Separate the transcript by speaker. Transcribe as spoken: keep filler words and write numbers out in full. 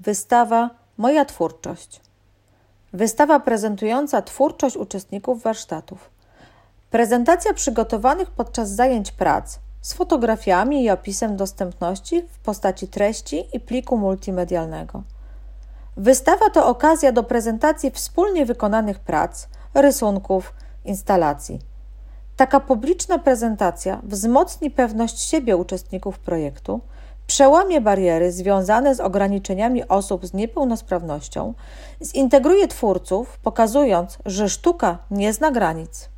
Speaker 1: Wystawa Moja twórczość. Wystawa prezentująca twórczość uczestników warsztatów. Prezentacja przygotowanych podczas zajęć prac z fotografiami i opisem dostępności w postaci treści i pliku multimedialnego. Wystawa to okazja do prezentacji wspólnie wykonanych prac, rysunków, instalacji. Taka publiczna prezentacja wzmocni pewność siebie uczestników projektu, przełamie bariery związane z ograniczeniami osób z niepełnosprawnością, zintegruje twórców, pokazując, że sztuka nie zna granic.